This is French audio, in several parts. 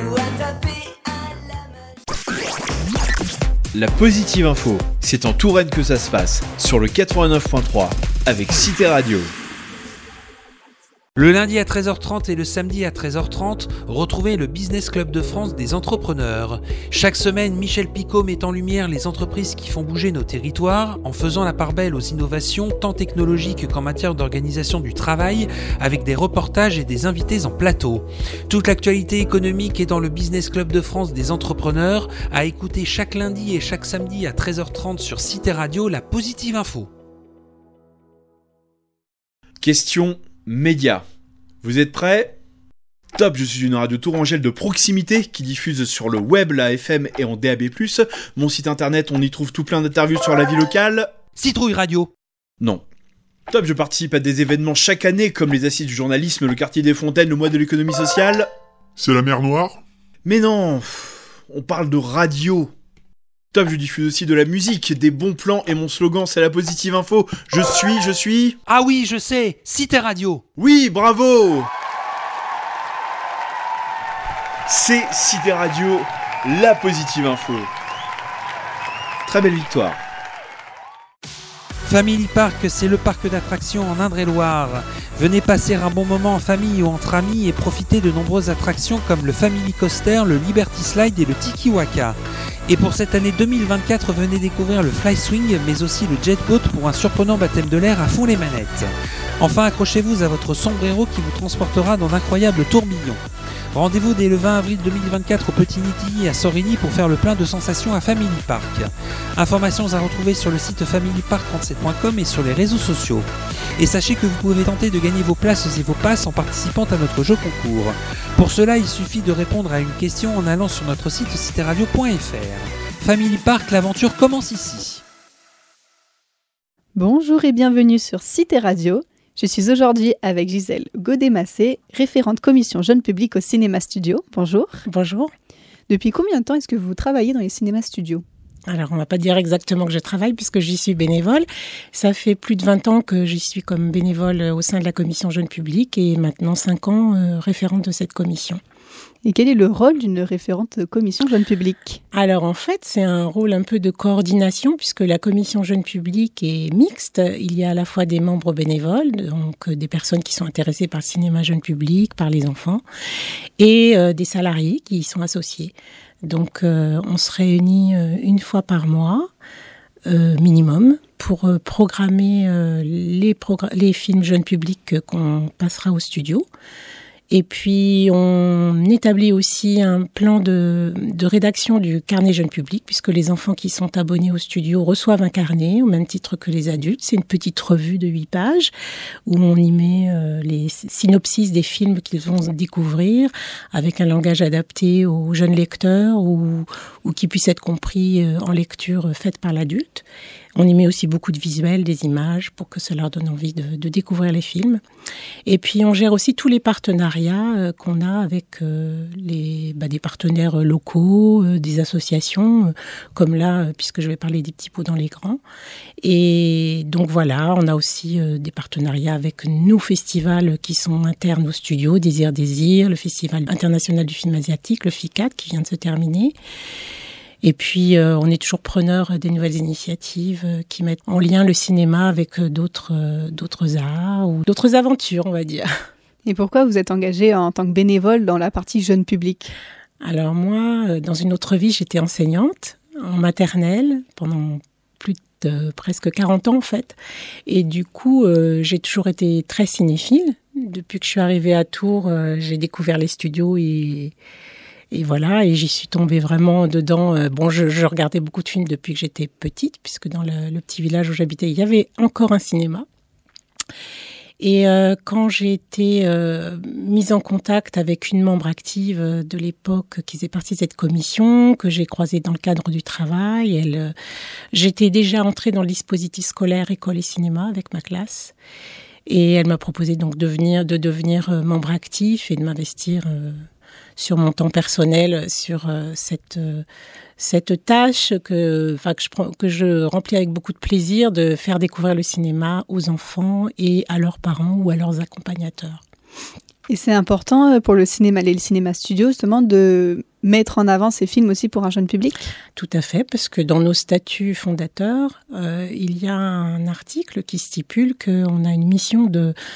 La Positive Info, c'est en Touraine que ça se passe, sur le 89.3, avec Cité Radio. Le lundi à 13h30 et le samedi à 13h30, retrouvez le Business Club de France des entrepreneurs. Chaque semaine, Michel Picot met en lumière les entreprises qui font bouger nos territoires en faisant la part belle aux innovations tant technologiques qu'en matière d'organisation du travail avec des reportages et des invités en plateau. Toute l'actualité économique est dans le Business Club de France des entrepreneurs à écouter chaque lundi et chaque samedi à 13h30 sur Cité Radio, la Positive Info. Question médias. Vous êtes prêts ? Top, je suis une radio tourangelle de proximité qui diffuse sur le web, la FM et en DAB+. Mon site internet, on y trouve tout plein d'interviews sur la vie locale. Citrouille Radio. Non. Top, je participe à des événements chaque année comme les Assises du journalisme, le quartier des Fontaines, le mois de l'économie sociale. C'est la mer Noire ? Mais non, on parle de radio. Top, je diffuse aussi de la musique, des bons plans et mon slogan c'est la Positive Info. Je suis... Ah oui, je sais, Cité Radio. Oui, bravo. C'est Cité Radio, la Positive Info. Très belle victoire. Family Park, c'est le parc d'attractions en Indre-et-Loire. Venez passer un bon moment en famille ou entre amis et profiter de nombreuses attractions comme le Family Coaster, le Liberty Slide et le Tiki Waka. Et pour cette année 2024, venez découvrir le Fly Swing, mais aussi le Jet Boat pour un surprenant baptême de l'air à fond les manettes. Enfin, accrochez-vous à votre sombrero qui vous transportera dans d'incroyables tourbillons. Rendez-vous dès le 20 avril 2024 au Petit Nitilly à Sorigny pour faire le plein de sensations à Family Park. Informations à retrouver sur le site familypark37.com et sur les réseaux sociaux. Et sachez que vous pouvez tenter de gagner vos places et vos passes en participant à notre jeu concours. Pour cela, il suffit de répondre à une question en allant sur notre site citeradio.fr. Family Park, l'aventure commence ici. Bonjour et bienvenue sur Cité Radio. Je suis aujourd'hui avec Gisèle Godet-Massé, référente commission jeune public au Cinéma Studio. Bonjour. Bonjour. Depuis combien de temps est-ce que vous travaillez dans les cinémas studios ? Alors, on ne va pas dire exactement que je travaille puisque j'y suis bénévole. Ça fait plus de 20 ans que j'y suis comme bénévole au sein de la commission jeune public et maintenant 5 ans référente de cette commission. Et quel est le rôle d'une référente commission jeune public ? Alors en fait, c'est un rôle un peu de coordination puisque la commission jeune public est mixte. Il y a à la fois des membres bénévoles, donc des personnes qui sont intéressées par le cinéma jeune public, par les enfants, et des salariés qui y sont associés. Donc on se réunit une fois par mois minimum pour programmer les films jeunes publics qu'on passera au studio. Et puis, on établit aussi un plan de rédaction du carnet jeune public, puisque les enfants qui sont abonnés au studio reçoivent un carnet, au même titre que les adultes. C'est une petite revue de 8 pages, où on y met les synopsis des films qu'ils vont découvrir, avec un langage adapté aux jeunes lecteurs, ou qui puisse être compris en lecture faite par l'adulte. On y met aussi beaucoup de visuels, des images, pour que ça leur donne envie de découvrir les films. Et puis, on gère aussi tous les partenariats qu'on a avec des partenaires locaux, des associations, comme là, puisque je vais parler des petits pots dans les grands. Et donc voilà, on a aussi des partenariats avec nos festivals qui sont internes au studio, Désir, le Festival international du film asiatique, le FICAD, qui vient de se terminer. Et puis, on est toujours preneur des nouvelles initiatives qui mettent en lien le cinéma avec d'autres arts ou d'autres aventures, on va dire. Et pourquoi vous êtes engagée en tant que bénévole dans la partie jeune public ? Alors moi, dans une autre vie, j'étais enseignante en maternelle pendant plus de presque 40 ans en fait. Et du coup, j'ai toujours été très cinéphile. Depuis que je suis arrivée à Tours, j'ai découvert les studios et voilà, et j'y suis tombée vraiment dedans. Je regardais beaucoup de films depuis que j'étais petite, puisque dans le petit village où j'habitais, il y avait encore un cinéma. Et quand j'ai été mise en contact avec une membre active de l'époque qui faisait partie de cette commission, que j'ai croisée dans le cadre du travail, j'étais déjà entrée dans le dispositif scolaire école et cinéma avec ma classe. Et elle m'a proposé donc de devenir membre actif et de m'investir sur mon temps personnel, sur cette tâche que je remplis avec beaucoup de plaisir, de faire découvrir le cinéma aux enfants et à leurs parents ou à leurs accompagnateurs. Et c'est important pour le cinéma studio, justement, de mettre en avant ces films aussi pour un jeune public ? Tout à fait, parce que dans nos statuts fondateurs, il y a un article qui stipule qu'on a une mission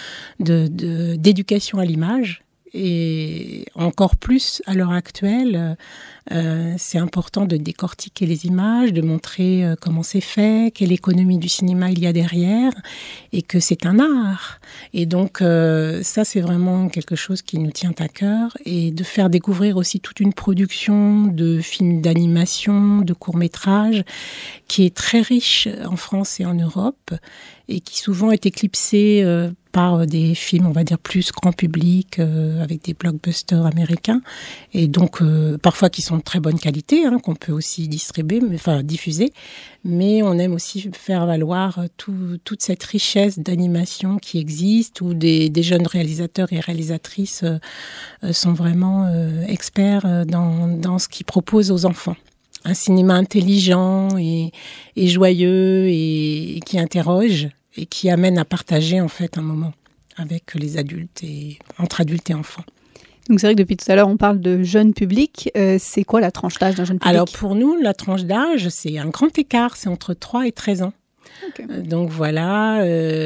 d'éducation à l'image. Et encore plus à l'heure actuelle, c'est important de décortiquer les images, de montrer comment c'est fait, quelle économie du cinéma il y a derrière, et que c'est un art. Et donc ça, c'est vraiment quelque chose qui nous tient à cœur, et de faire découvrir aussi toute une production de films d'animation, de courts-métrages, qui est très riche en France et en Europe, et qui souvent est éclipsée par des films, on va dire, plus grand public, avec des blockbusters américains, et donc parfois qui sont de très bonne qualité, qu'on peut aussi diffuser, mais on aime aussi faire valoir toute cette richesse d'animation qui existe, où des jeunes réalisateurs et réalisatrices sont vraiment experts dans ce qu'ils proposent aux enfants. Un cinéma intelligent et joyeux et qui interroge et qui amène à partager en fait un moment avec les adultes et entre adultes et enfants. Donc c'est vrai que depuis tout à l'heure on parle de jeune public. C'est quoi la tranche d'âge d'un jeune public ? Alors pour nous, la tranche d'âge, c'est un grand écart, c'est entre 3 et 13 ans. Okay. Donc voilà,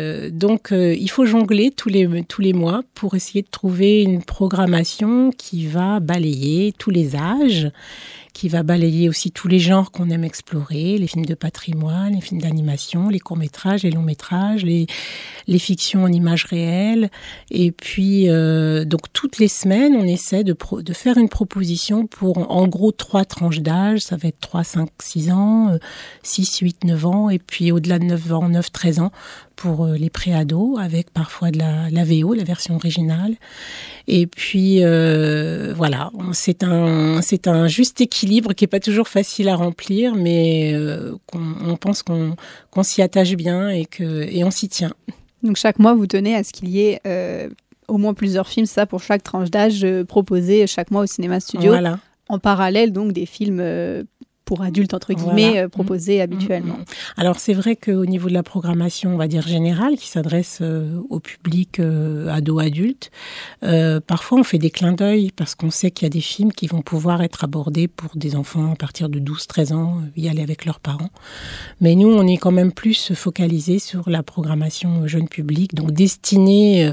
il faut jongler tous les mois pour essayer de trouver une programmation qui va balayer tous les âges, qui va balayer aussi tous les genres qu'on aime explorer, les films de patrimoine, les films d'animation, les courts-métrages, les longs-métrages, les fictions en images réelles. Et puis, donc toutes les semaines, on essaie de faire une proposition pour, en gros, 3 tranches d'âge. Ça va être 3, 5, 6 ans, 6, 8, 9 ans, et puis au-delà de 9 ans, 9, 13 ans, pour les pré-ados, avec parfois de la VO, la version originale. Et puis, voilà, c'est un juste équilibre qui n'est pas toujours facile à remplir, mais on pense qu'on s'y attache bien et on s'y tient. Donc chaque mois, vous tenez à ce qu'il y ait au moins plusieurs films, ça, pour chaque tranche d'âge, proposés chaque mois au cinéma studio. Voilà. En parallèle, donc, des films pour adultes, entre guillemets, voilà. Proposés habituellement. Alors, c'est vrai qu'au niveau de la programmation, on va dire générale, qui s'adresse au public ado-adulte, parfois on fait des clins d'œil parce qu'on sait qu'il y a des films qui vont pouvoir être abordés pour des enfants à partir de 12-13 ans, y aller avec leurs parents. Mais nous, on est quand même plus focalisés sur la programmation jeune public, donc destinée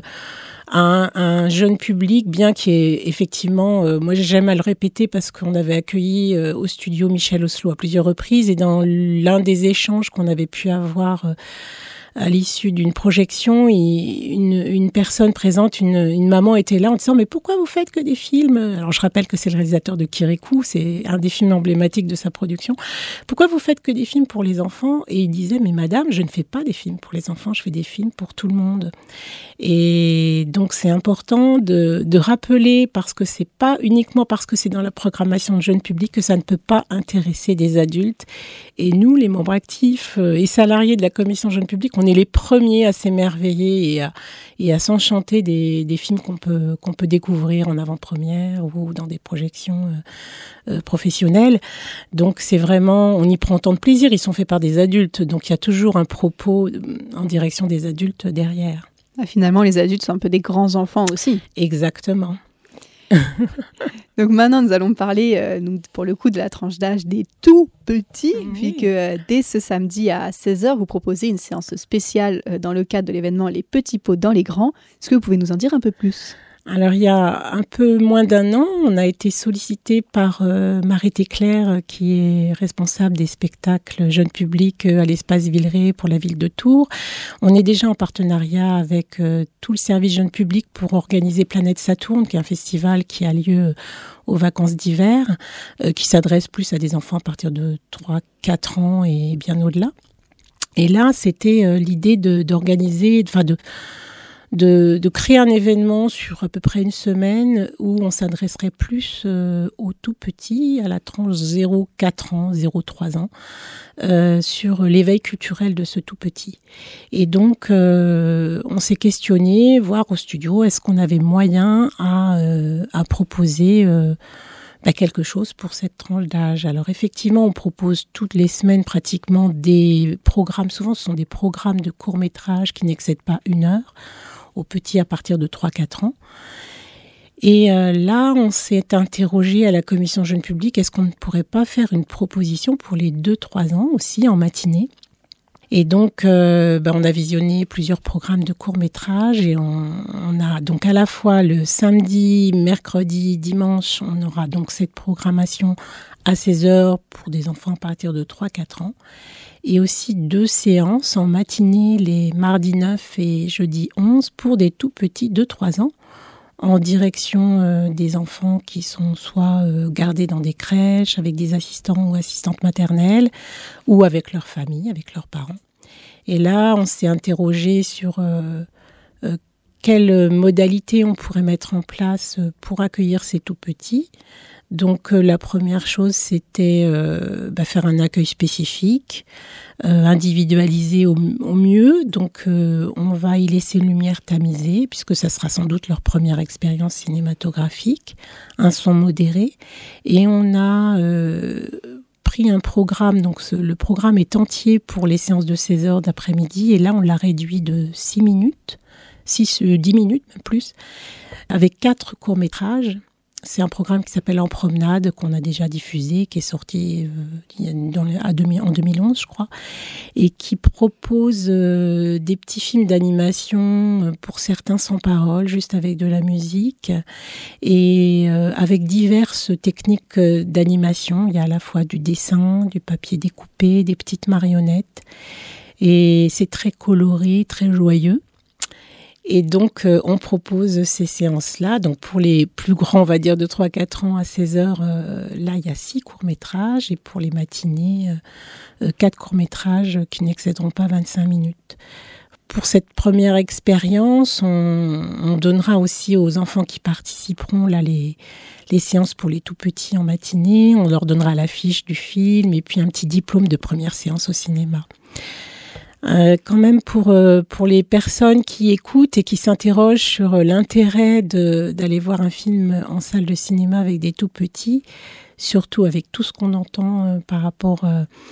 un jeune public, bien qui est effectivement, moi j'aime à le répéter parce qu'on avait accueilli au studio Michel Oslo à plusieurs reprises, et dans l'un des échanges qu'on avait pu avoir à l'issue d'une projection, une personne présente, une maman était là en disant « Mais pourquoi vous faites que des films ?» Alors je rappelle que c'est le réalisateur de Kirikou, c'est un des films emblématiques de sa production. « Pourquoi vous faites que des films pour les enfants ?» Et il disait « Mais madame, je ne fais pas des films pour les enfants, je fais des films pour tout le monde. » Et donc c'est important de rappeler, parce que c'est pas uniquement parce que c'est dans la programmation de jeune public que ça ne peut pas intéresser des adultes. Et nous, les membres actifs et salariés de la commission jeune public, on est les premiers à s'émerveiller et à s'enchanter des films qu'on peut découvrir en avant-première ou dans des projections professionnelles. Donc c'est vraiment, on y prend tant de plaisir, ils sont faits par des adultes, donc il y a toujours un propos en direction des adultes derrière. Ah, finalement, les adultes sont un peu des grands enfants aussi. Exactement. Donc maintenant, nous allons parler, pour le coup, de la tranche d'âge des tout petits, puisque dès ce samedi à 16h, vous proposez une séance spéciale dans le cadre de l'événement Les Petits Pots dans les Grands. Est-ce que vous pouvez nous en dire un peu plus ? Alors, il y a un peu moins d'un an, on a été sollicité par Marité Claire, qui est responsable des spectacles jeunes publics à l'Espace Villeray pour la ville de Tours. On est déjà en partenariat avec tout le service jeune public pour organiser Planète Saturne, qui est un festival qui a lieu aux vacances d'hiver, qui s'adresse plus à des enfants à partir de 3-4 ans et bien au-delà. Et là, c'était l'idée d'organiser, de créer un événement sur à peu près une semaine où on s'adresserait plus aux tout petits, à la tranche 0-4 ans, 0-3 ans, sur l'éveil culturel de ce tout petit. Et donc, on s'est questionné, voir au studio, est-ce qu'on avait moyen à proposer quelque chose pour cette tranche d'âge. Alors effectivement, on propose toutes les semaines pratiquement des programmes, souvent ce sont des programmes de courts-métrages qui n'excèdent pas 1 heure, aux petits à partir de 3-4 ans. Et là, on s'est interrogé à la commission jeune public, est-ce qu'on ne pourrait pas faire une proposition pour les 2-3 ans aussi en matinée ? Et donc, on a visionné plusieurs programmes de courts-métrages et on a donc à la fois le samedi, mercredi, dimanche, on aura donc cette programmation à 16h pour des enfants à partir de 3-4 ans. Et aussi 2 séances en matinée, les mardis 9 et jeudi 11, pour des tout petits 2-3 ans, en direction des enfants qui sont soit gardés dans des crèches avec des assistants ou assistantes maternelles, ou avec leur famille, avec leurs parents. Et là, on s'est interrogé sur quelles modalités on pourrait mettre en place pour accueillir ces tout petits. Donc la première chose, c'était faire un accueil spécifique, individualisé au mieux. Donc on va y laisser une lumière tamisée, puisque ça sera sans doute leur première expérience cinématographique, un son modéré. Et on a pris un programme, donc le programme est entier pour les séances de 16 heures d'après-midi, et là on l'a réduit de 10 minutes, même plus, avec 4 courts-métrages. C'est un programme qui s'appelle En promenade, qu'on a déjà diffusé, qui est sorti en 2011, je crois, et qui propose des petits films d'animation, pour certains sans parole, juste avec de la musique, et avec diverses techniques d'animation. Il y a à la fois du dessin, du papier découpé, des petites marionnettes, et c'est très coloré, très joyeux. Et donc, on propose ces séances-là. Donc, pour les plus grands, on va dire de 3-4 ans à 16 heures, là, il y a 6 courts-métrages. Et pour les matinées, 4 courts-métrages qui n'excéderont pas 25 minutes. Pour cette première expérience, on donnera aussi aux enfants qui participeront là, les séances pour les tout-petits en matinée. On leur donnera l'affiche du film et puis un petit diplôme de première séance au cinéma. Quand même pour les personnes qui écoutent et qui s'interrogent sur l'intérêt d'aller voir un film en salle de cinéma avec des tout petits, surtout avec tout ce qu'on entend par rapport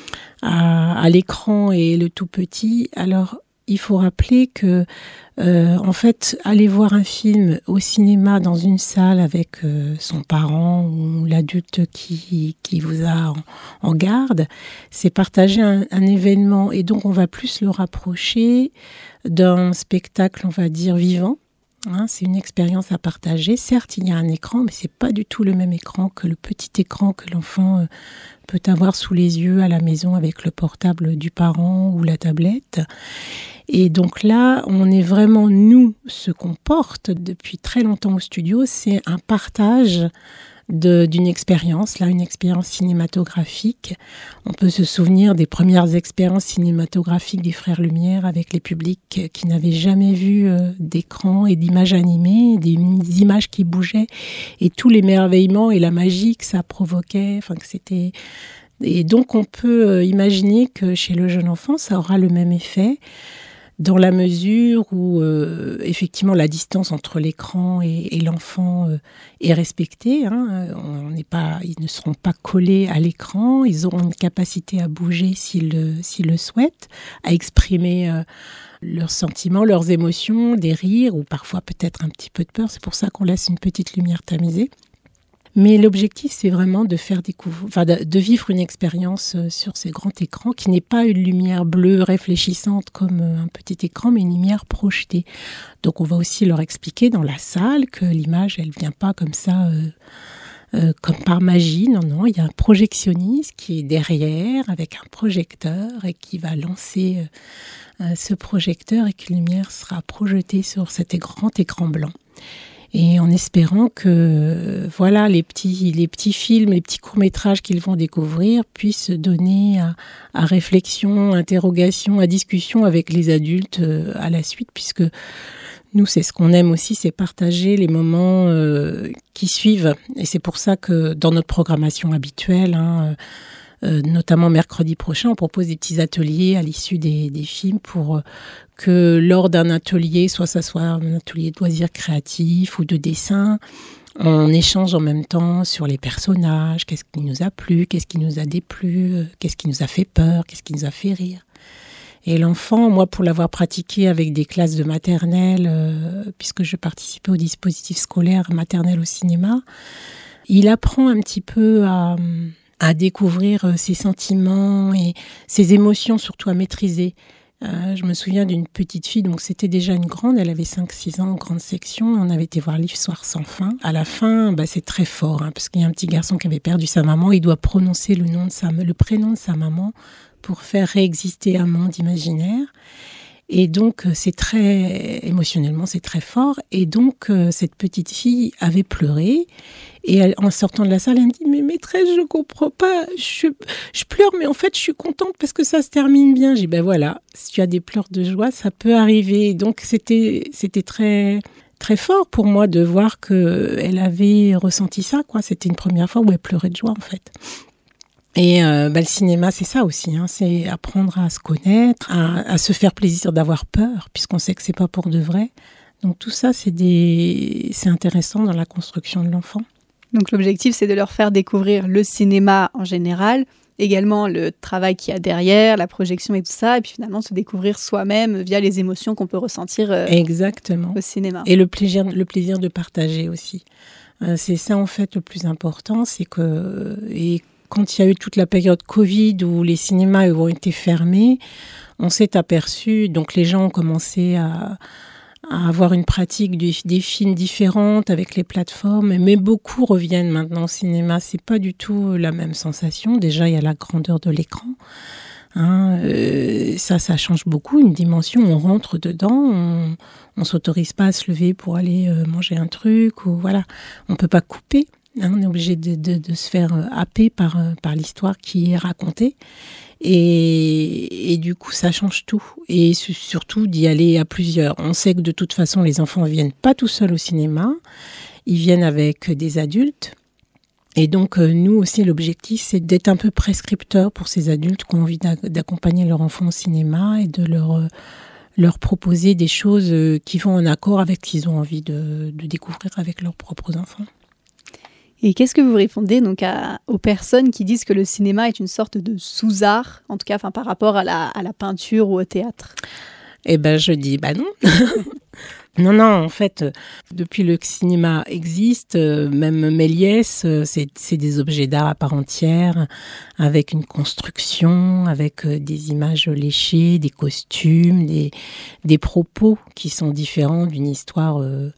à l'écran et le tout petit. Alors, il faut rappeler que, en fait, aller voir un film au cinéma dans une salle avec son parent ou l'adulte qui vous a en garde, c'est partager un événement. Et donc, on va plus le rapprocher d'un spectacle, on va dire, vivant. C'est une expérience à partager. Certes, il y a un écran, mais c'est pas du tout le même écran que le petit écran que l'enfant peut avoir sous les yeux à la maison avec le portable du parent ou la tablette. Et donc là, on est vraiment, nous, ce qu'on porte depuis très longtemps au studio, c'est un partage d'une expérience, là, une expérience cinématographique. On peut se souvenir des premières expériences cinématographiques des Frères Lumière avec les publics qui n'avaient jamais vu d'écran et d'images animées, des images qui bougeaient et tout l'émerveillement et la magie que ça provoquait. Enfin, que c'était... Et donc, on peut imaginer que chez le jeune enfant, ça aura le même effet, dans la mesure où, effectivement, la distance entre l'écran et l'enfant est respectée. Ils ne seront pas collés à l'écran. Ils auront une capacité à bouger s'ils le souhaitent, à exprimer leurs sentiments, leurs émotions, des rires ou parfois peut-être un petit peu de peur. C'est pour ça qu'on laisse une petite lumière tamisée. Mais l'objectif, c'est vraiment de vivre une expérience sur ces grands écrans qui n'est pas une lumière bleue réfléchissante comme un petit écran, mais une lumière projetée. Donc, on va aussi leur expliquer dans la salle que l'image, elle vient pas comme ça, comme par magie. Non, il y a un projectionniste qui est derrière avec un projecteur et qui va lancer ce projecteur et que la lumière sera projetée sur cet grand écran blanc. Et en espérant que les petits films, les petits courts-métrages qu'ils vont découvrir puissent donner à réflexion, interrogation, à discussion avec les adultes à la suite, puisque nous, c'est ce qu'on aime aussi, c'est partager les moments qui suivent. Et c'est pour ça que dans notre programmation habituelle, notamment mercredi prochain, on propose des petits ateliers à l'issue des films pour que lors d'un atelier, soit ça soit un atelier de loisirs créatifs ou de dessin, on échange en même temps sur les personnages, qu'est-ce qui nous a plu, qu'est-ce qui nous a déplu, qu'est-ce qui nous a fait peur, qu'est-ce qui nous a fait rire. Et l'enfant, moi, pour l'avoir pratiqué avec des classes de maternelle, puisque je participais au dispositif scolaire maternelle au cinéma, il apprend un petit peu à découvrir ses sentiments et ses émotions, surtout à maîtriser. Je me souviens d'une petite fille, donc c'était déjà une grande, elle avait 5-6 ans en grande section, on avait été voir l'Histoire sans fin. À la fin, c'est très fort, parce qu'il y a un petit garçon qui avait perdu sa maman, il doit prononcer le prénom de sa maman pour faire réexister un monde imaginaire. Et donc, émotionnellement, c'est très fort. Et donc, cette petite fille avait pleuré. Et en sortant de la salle, elle me dit « Mais maîtresse, je comprends pas. Je pleure, mais en fait, je suis contente parce que ça se termine bien. » J'ai dit « Ben voilà, si tu as des pleurs de joie, ça peut arriver. » Donc, c'était très, très fort pour moi de voir qu'elle avait ressenti ça, quoi. C'était une première fois où elle pleurait de joie, en fait. Et le cinéma, c'est ça aussi, c'est apprendre à se connaître, à se faire plaisir d'avoir peur, puisqu'on sait que c'est pas pour de vrai. Donc tout ça, c'est intéressant dans la construction de l'enfant. Donc l'objectif, c'est de leur faire découvrir le cinéma en général, également le travail qu'il y a derrière, la projection et tout ça, et puis finalement se découvrir soi-même via les émotions qu'on peut ressentir Exactement. Au cinéma. Et le plaisir de partager aussi. C'est ça en fait le plus important, c'est que... Quand il y a eu toute la période Covid où les cinémas ont été fermés, on s'est aperçu, donc les gens ont commencé à avoir une pratique des films différentes avec les plateformes, mais beaucoup reviennent maintenant au cinéma. C'est pas du tout la même sensation. Déjà, il y a la grandeur de l'écran. Ça change beaucoup, une dimension. On rentre dedans, on s'autorise pas à se lever pour aller manger un truc, ou voilà. On peut pas couper. On est obligé de se faire happer par l'histoire qui est racontée. Et du coup, ça change tout. Et surtout d'y aller à plusieurs. On sait que de toute façon, les enfants ne viennent pas tout seuls au cinéma. Ils viennent avec des adultes. Et donc, nous aussi, l'objectif, c'est d'être un peu prescripteur pour ces adultes qui ont envie d'accompagner leur enfant au cinéma et de leur proposer des choses qui vont en accord avec ce qu'ils ont envie de découvrir avec leurs propres enfants. Et qu'est-ce que vous répondez donc aux personnes qui disent que le cinéma est une sorte de sous-art, en tout cas par rapport à la peinture ou au théâtre ? Eh ben, je dis non. Non, en fait, depuis le cinéma existe, même Méliès, c'est des objets d'art à part entière, avec une construction, avec des images léchées, des costumes, des propos qui sont différents d'une histoire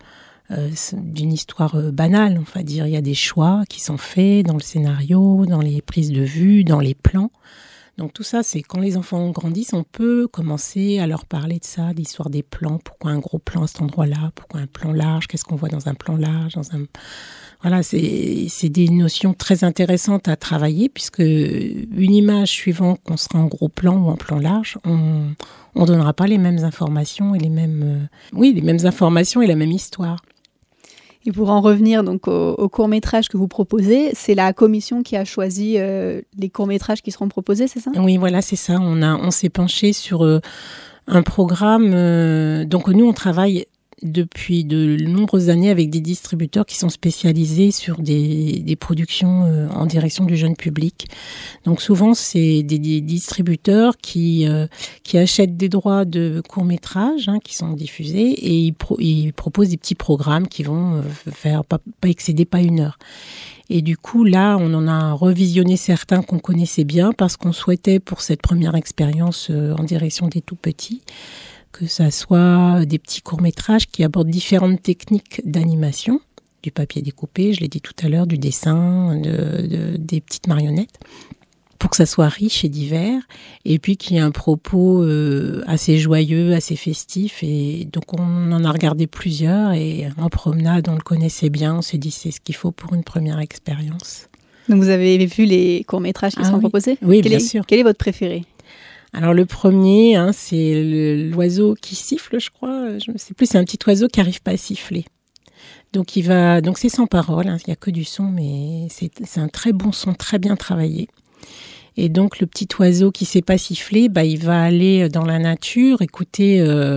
banale, on va dire. Il y a des choix qui sont faits dans le scénario, dans les prises de vue, dans les plans. Donc tout ça, c'est quand les enfants grandissent, on peut commencer à leur parler de ça, l'histoire des plans. Pourquoi un gros plan à cet endroit-là ? Pourquoi un plan large ? Qu'est-ce qu'on voit dans un plan large ? Voilà, c'est des notions très intéressantes à travailler, puisque une image suivant qu'on sera en gros plan ou en plan large, on donnera pas les mêmes informations et les mêmes informations et la même histoire. Et pour en revenir donc au court-métrage que vous proposez, c'est la commission qui a choisi les courts-métrages qui seront proposés, c'est ça ? Oui, voilà, c'est ça. On s'est penché sur un programme. Donc nous, on travaille depuis de nombreuses années avec des distributeurs qui sont spécialisés sur des productions en direction du jeune public. Donc souvent, c'est des distributeurs qui achètent des droits de courts-métrages qui sont diffusés et ils proposent des petits programmes qui vont faire pas excéder pas 1 heure. Et du coup, là, on en a revisionné certains qu'on connaissait bien parce qu'on souhaitait, pour cette première expérience en direction des tout-petits, que ça soit des petits courts-métrages qui abordent différentes techniques d'animation, du papier découpé, je l'ai dit tout à l'heure, du dessin, des petites marionnettes, pour que ça soit riche et divers, et puis qu'il y ait un propos assez joyeux, assez festif. Et donc on en a regardé plusieurs, et en promenade, on le connaissait bien, on s'est dit c'est ce qu'il faut pour une première expérience. Donc vous avez vu les courts-métrages qui seront proposés ? Oui, bien sûr. Quel est votre préféré ? Alors le premier, c'est l'oiseau qui siffle, je crois. Je ne sais plus, c'est un petit oiseau qui n'arrive pas à siffler. Donc c'est sans parole, il n'y a que du son, mais c'est un très bon son, très bien travaillé. Et donc le petit oiseau qui ne sait pas siffler, il va aller dans la nature, écouter,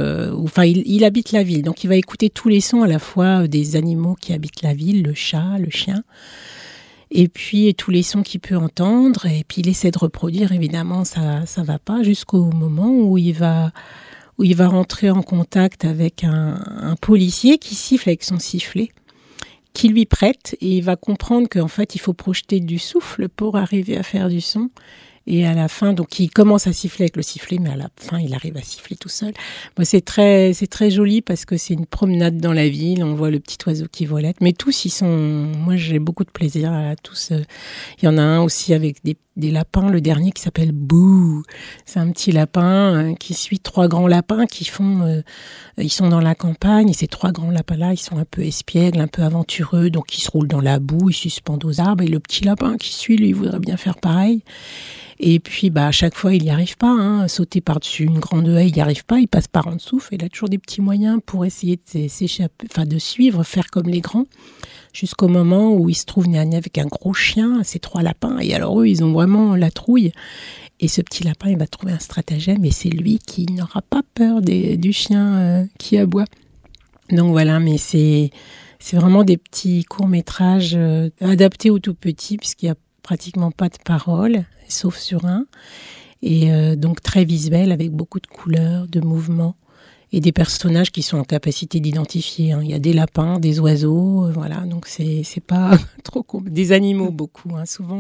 il habite la ville, donc il va écouter tous les sons à la fois des animaux qui habitent la ville, le chat, le chien. Et puis tous les sons qu'il peut entendre, et puis il essaie de reproduire, évidemment ça va pas, jusqu'au moment où il va rentrer en contact avec un policier qui siffle avec son sifflet, qui lui prête, et il va comprendre qu'en fait il faut projeter du souffle pour arriver à faire du son. Et à la fin, donc il commence à siffler avec le sifflet, mais à la fin, il arrive à siffler tout seul. Bon, c'est très joli parce que c'est une promenade dans la ville. On voit le petit oiseau qui volette. Mais tous, ils sont. Moi, j'ai beaucoup de plaisir à tous. Il y en a un aussi avec des lapins. Le dernier qui s'appelle Boo. C'est un petit lapin qui suit 3 grands lapins qui font. Ils sont dans la campagne. Et ces 3 grands lapins-là, ils sont un peu espiègles, un peu aventureux. Donc, ils se roulent dans la boue, ils suspendent aux arbres. Et le petit lapin qui suit, lui, il voudrait bien faire pareil. Et puis, à chaque fois, il n'y arrive pas. Sauter par-dessus une grande haie, il n'y arrive pas. Il passe par en dessous. Il a toujours des petits moyens pour essayer de s'échapper, de suivre, faire comme les grands. Jusqu'au moment où il se trouve nez à nez avec un gros chien, ces 3 lapins. Et alors, eux, ils ont vraiment la trouille. Et ce petit lapin, il va trouver un stratagème. Et c'est lui qui n'aura pas peur du chien qui aboie. Donc voilà, mais c'est vraiment des petits courts-métrages adaptés aux tout-petits, puisqu'il y a pratiquement pas de paroles, sauf sur un, et donc très visuel, avec beaucoup de couleurs, de mouvements, et des personnages qui sont en capacité d'identifier. Il y a des lapins, des oiseaux, voilà, donc c'est pas trop des animaux beaucoup. Souvent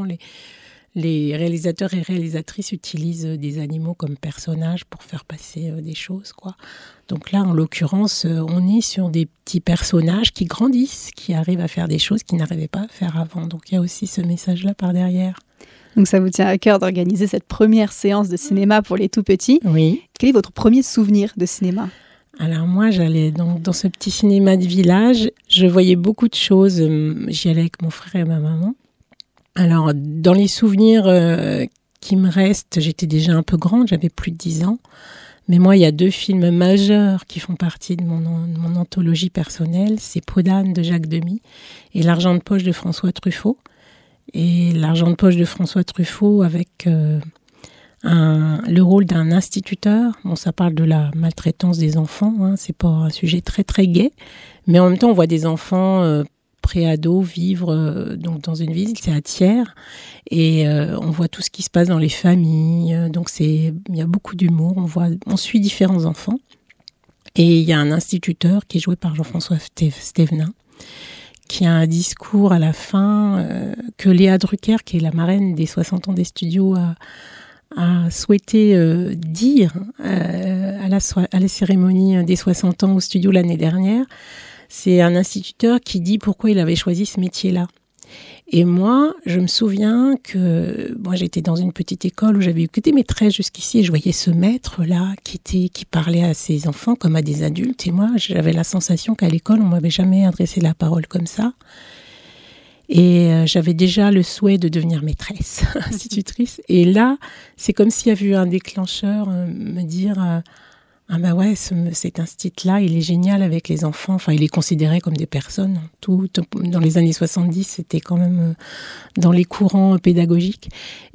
les réalisateurs et réalisatrices utilisent des animaux comme personnages pour faire passer des choses, quoi. Donc là, en l'occurrence, on est sur des petits personnages qui grandissent, qui arrivent à faire des choses qu'ils n'arrivaient pas à faire avant. Donc il y a aussi ce message-là par derrière. Donc ça vous tient à cœur d'organiser cette première séance de cinéma pour les tout-petits. Oui. Quel est votre premier souvenir de cinéma ? Alors moi, j'allais dans ce petit cinéma de village. Je voyais beaucoup de choses. J'y allais avec mon frère et ma maman. Alors, dans les souvenirs qui me restent, j'étais déjà un peu grande, j'avais plus de 10 ans. Mais moi, il y a 2 films majeurs qui font partie de mon anthologie personnelle. C'est Peau d'âne de Jacques Demy et L'argent de poche de François Truffaut. Et L'argent de poche de François Truffaut avec le rôle d'un instituteur. Bon, ça parle de la maltraitance des enfants. C'est pas un sujet très, très gai. Mais en même temps, on voit des enfants pré-ados vivre donc dans une ville, c'est à Thiers, et on voit tout ce qui se passe dans les familles, donc il y a beaucoup d'humour, on suit différents enfants, et il y a un instituteur qui est joué par Jean-François Stévenin, qui a un discours à la fin que Léa Drucker, qui est la marraine des 60 ans des studios, a souhaité dire à la cérémonie des 60 ans au studio l'année dernière. C'est un instituteur qui dit pourquoi il avait choisi ce métier-là. Et moi, je me souviens que j'étais dans une petite école où j'avais eu que des maîtresses jusqu'ici, et je voyais ce maître-là qui parlait à ses enfants comme à des adultes. Et moi, j'avais la sensation qu'à l'école, on m'avait jamais adressé la parole comme ça. Et j'avais déjà le souhait de devenir maîtresse, institutrice. Et là, c'est comme s'il y avait eu un déclencheur, me dire... cet institut-là, il est génial avec les enfants. Enfin, il est considéré comme des personnes. Tout dans les années 70, c'était quand même dans les courants pédagogiques.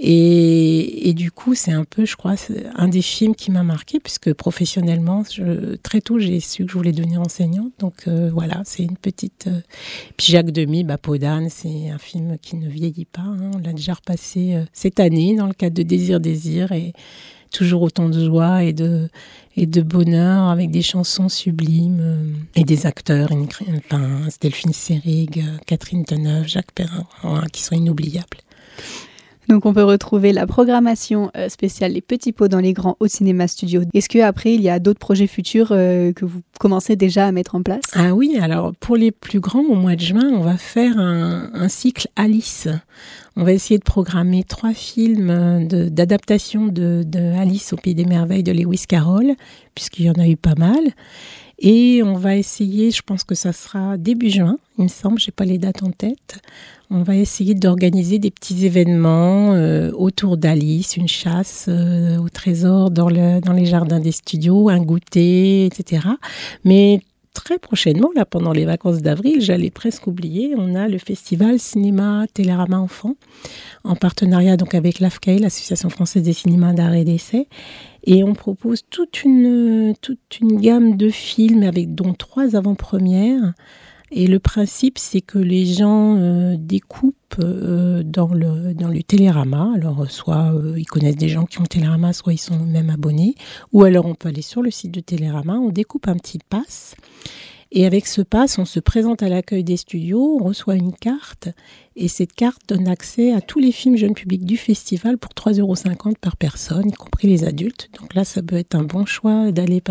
Et du coup, c'est un peu, je crois, un des films qui m'a marquée, puisque professionnellement, très tôt, j'ai su que je voulais devenir enseignante. Donc voilà, c'est une petite... Puis Jacques Demy, Peau d'âne, c'est un film qui ne vieillit pas. On l'a déjà repassé cette année dans le cadre de Désir, et toujours autant de joie et de bonheur, avec des chansons sublimes et des acteurs, Delphine Seyrig, Catherine Deneuve, Jacques Perrin, qui sont inoubliables. Donc on peut retrouver la programmation spéciale Les Petits Pots dans les Grands au Cinéma Studio. Est-ce qu'après, il y a d'autres projets futurs que vous commencez déjà à mettre en place ? Ah oui, alors pour les plus grands, au mois de juin, on va faire un cycle Alice. On va essayer de programmer 3 films d'adaptation de Alice au Pays des Merveilles de Lewis Carroll, puisqu'il y en a eu pas mal. Et on va essayer, je pense que ça sera début juin, il me semble, je n'ai pas les dates en tête. On va essayer d'organiser des petits événements autour d'Alice, une chasse au trésor dans les jardins des studios, un goûter, etc. Mais très prochainement, là, pendant les vacances d'avril, j'allais presque oublier, on a le festival Cinéma Télérama Enfants, en partenariat donc avec l'AFCAE, l'Association française des cinémas d'art et d'essai. Et on propose toute une gamme de films, dont 3 avant-premières. Et le principe, c'est que les gens découpent groupe dans le Télérama. Alors, soit ils connaissent des gens qui ont le Télérama, soit ils sont même abonnés. Ou alors, on peut aller sur le site de Télérama, on découpe un petit pass. Et avec ce pass, on se présente à l'accueil des studios, on reçoit une carte. Et cette carte donne accès à tous les films jeunes publics du festival pour 3,50 € par personne, y compris les adultes. Donc là, ça peut être un bon choix d'aller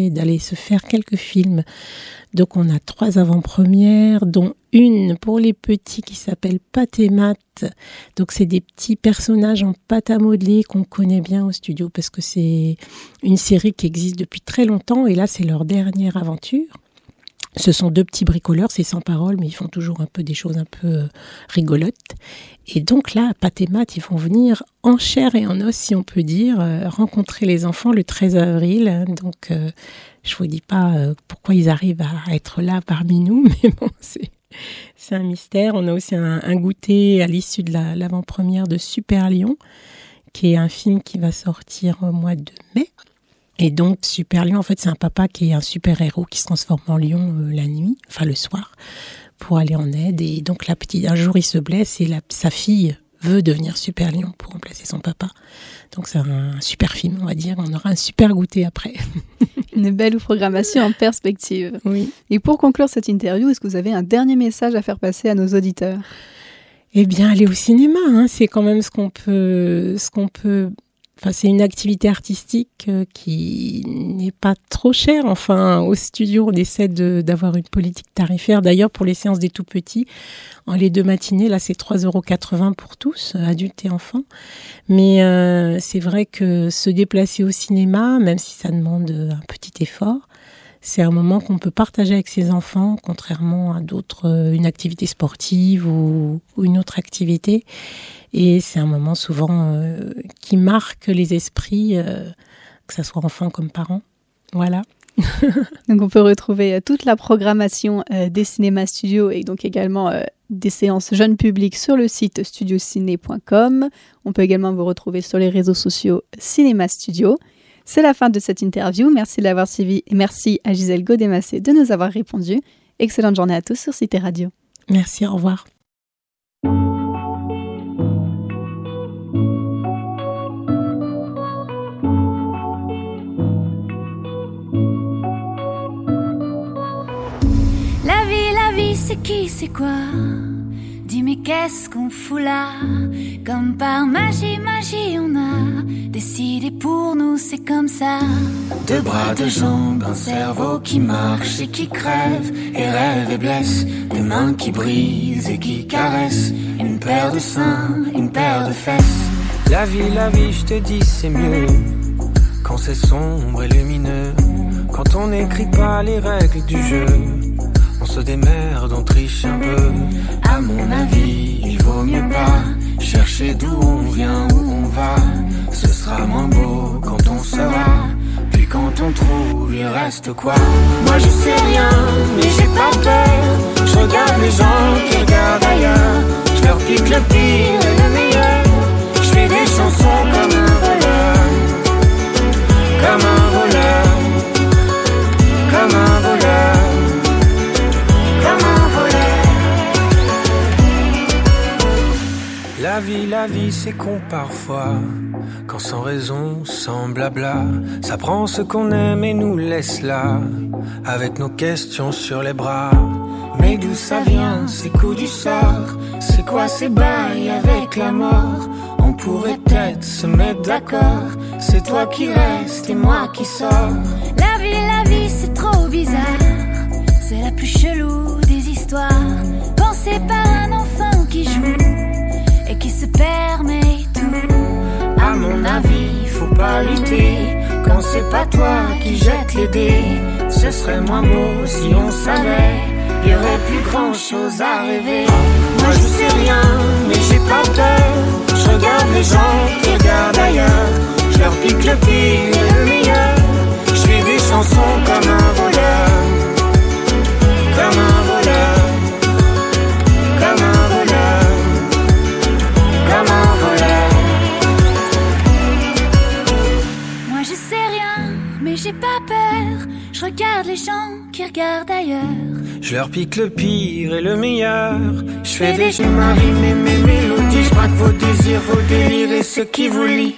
se faire quelques films. Donc on a 3 avant-premières, dont une pour les petits qui s'appelle Pâte et Maths. Donc c'est des petits personnages en pâte à modeler qu'on connaît bien au studio parce que c'est une série qui existe depuis très longtemps et là c'est leur dernière aventure. Ce sont 2 petits bricoleurs, c'est sans parole, mais ils font toujours un peu des choses un peu rigolotes. Et donc là, Pâte et Maths, ils vont venir en chair et en os, si on peut dire, rencontrer les enfants le 13 avril. Donc, je vous dis pas pourquoi ils arrivent à être là parmi nous, mais bon, c'est un mystère. On a aussi un goûter à l'issue de l'avant-première de Super Lion, qui est un film qui va sortir au mois de mai. Et donc, Super Lion, en fait, c'est un papa qui est un super-héros qui se transforme en lion la nuit, enfin le soir, pour aller en aide. Et donc, un jour, il se blesse et sa fille veut devenir Super Lion pour remplacer son papa. Donc, c'est un super film, on va dire. On aura un super goûter après. Une belle programmation en perspective. Oui. Et pour conclure cette interview, est-ce que vous avez un dernier message à faire passer à nos auditeurs ? Eh bien, aller au cinéma, c'est quand même ce qu'on peut. Enfin, c'est une activité artistique qui n'est pas trop chère. Enfin, au studio, on essaie d'avoir une politique tarifaire. D'ailleurs, pour les séances des tout-petits, en les 2 matinées, là, c'est 3,80 € pour tous, adultes et enfants. Mais c'est vrai que se déplacer au cinéma, même si ça demande un petit effort, c'est un moment qu'on peut partager avec ses enfants, contrairement à d'autres, une activité sportive ou une autre activité. Et c'est un moment souvent qui marque les esprits, que ce soit enfants comme parents. Voilà. Donc on peut retrouver toute la programmation des cinémas studios et donc également des séances jeunes publics sur le site studiociné.com. On peut également vous retrouver sur les réseaux sociaux Cinéma Studio. C'est la fin de cette interview. Merci de l'avoir suivi et merci à Gisèle Godemassé de nous avoir répondu. Excellente journée à tous sur Cité Radio. Merci, au revoir. La vie, c'est qui, c'est quoi? Dis mais qu'est-ce qu'on fout là? Comme par magie, on a décidé pour nous, c'est comme ça. 2 bras, 2 jambes, un cerveau qui marche et qui crève et rêve et blesse, des mains qui brisent et qui caressent, une paire de seins, une paire de fesses. La vie, je te dis c'est mieux quand c'est sombre et lumineux, quand on n'écrit pas les règles du jeu. On se démerde, on triche un peu. À mon avis, il vaut mieux pas chercher d'où on vient, où on va. Ce sera moins beau quand on saura. Puis quand on trouve, il reste quoi? Moi je sais rien, mais j'ai pas peur. Je regarde les gens qui regardent ailleurs. Je leur pique le pire et le meilleur. Je fais des chansons comme un voleur. Comme un voleur. Comme un voleur. La vie, c'est con parfois, quand sans raison, sans blabla, ça prend ce qu'on aime et nous laisse là, avec nos questions sur les bras. Mais d'où ça vient, ces coups du sort? C'est quoi ces bails avec la mort? On pourrait peut-être se mettre d'accord, c'est toi qui restes et moi qui sors. La vie, c'est trop bizarre, c'est la plus chelou des histoires, pensée par un enfant qui joue et qui se permet tout. À mon avis, faut pas lutter quand c'est pas toi qui jette les dés. Ce serait moins beau si on savait, y aurait plus grand chose à rêver. Moi je sais rien, mais j'ai pas peur. Je regarde les gens qui regardent ailleurs. Je leur pique le pire et le meilleur. Je fais des chansons comme un voleur. Comme un voleur. Comme un voleur. Comme un voleur. Moi je sais rien, mais j'ai pas peur. Je regarde les gens qui regardent ailleurs. Je leur pique le pire et le meilleur. Je fais des jeux marines, mes mélodies. Je braque vos désirs, vos délires et ceux qui vous lient.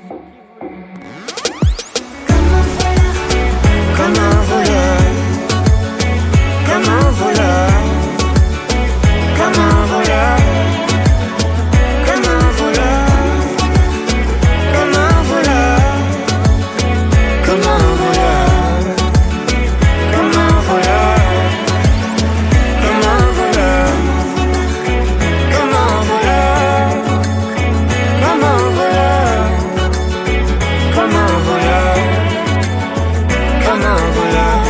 Comme un voleur, comme un voleur, comme un voleur, comme un voleur, comme un voleur, comme un voleur, comme un voleur, comme un voleur, comme un voleur, comme un voleur, comme un voleur. Comme un voleur.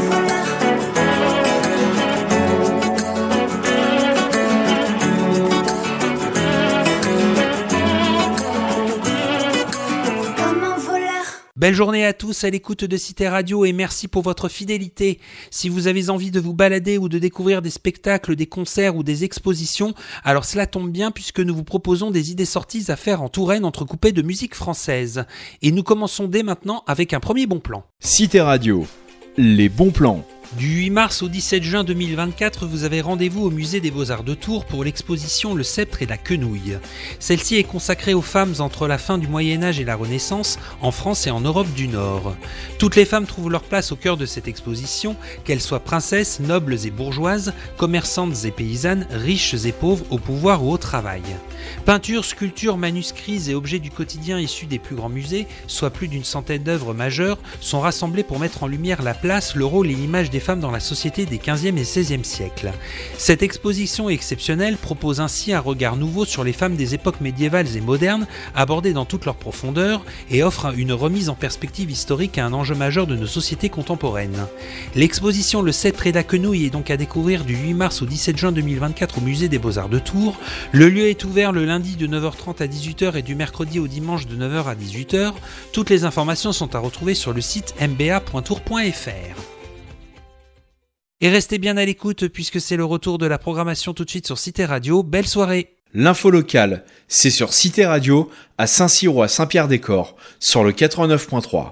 Belle journée à tous à l'écoute de Cité Radio et merci pour votre fidélité. Si vous avez envie de vous balader ou de découvrir des spectacles, des concerts ou des expositions, alors cela tombe bien puisque nous vous proposons des idées sorties à faire en Touraine entrecoupées de musique française. Et nous commençons dès maintenant avec un premier bon plan. Cité Radio, les bons plans. Du 8 mars au 17 juin 2024, vous avez rendez-vous au Musée des Beaux-Arts de Tours pour l'exposition Le Sceptre et la Quenouille. Celle-ci est consacrée aux femmes entre la fin du Moyen-Âge et la Renaissance, en France et en Europe du Nord. Toutes les femmes trouvent leur place au cœur de cette exposition, qu'elles soient princesses, nobles et bourgeoises, commerçantes et paysannes, riches et pauvres, au pouvoir ou au travail. Peintures, sculptures, manuscrits et objets du quotidien issus des plus grands musées, soit plus d'une centaine d'œuvres majeures, sont rassemblés pour mettre en lumière la place, le rôle et l'image des femmes dans la société des 15e et 16e siècles. Cette exposition exceptionnelle propose ainsi un regard nouveau sur les femmes des époques médiévales et modernes, abordées dans toute leur profondeur, et offre une remise en perspective historique à un enjeu majeur de nos sociétés contemporaines. L'exposition Le Sceptre et la Quenouille est donc à découvrir du 8 mars au 17 juin 2024 au Musée des Beaux-Arts de Tours. Le lieu est ouvert le lundi de 9h30 à 18h et du mercredi au dimanche de 9h à 18h. Toutes les informations sont à retrouver sur le site mba.tours.fr. Et restez bien à l'écoute puisque c'est le retour de la programmation tout de suite sur Cité Radio. Belle soirée. L'info locale, c'est sur Cité Radio, à Saint-Cyr ou à Saint-Pierre-des-Corps, sur le 89.3.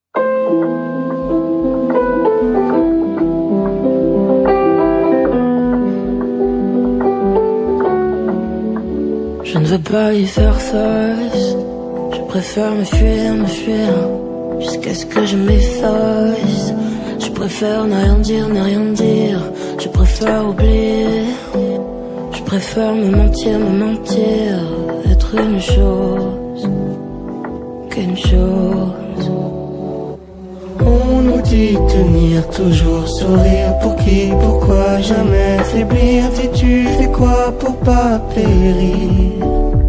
Je ne veux pas y faire face, je préfère me fuir, jusqu'à ce que je m'efface. Je préfère ne rien dire, je préfère oublier. Je préfère me mentir, être une chose, qu'une chose. On nous dit tenir, toujours sourire, pour qui, pourquoi, jamais faiblir. Dis-tu fais quoi pour pas périr?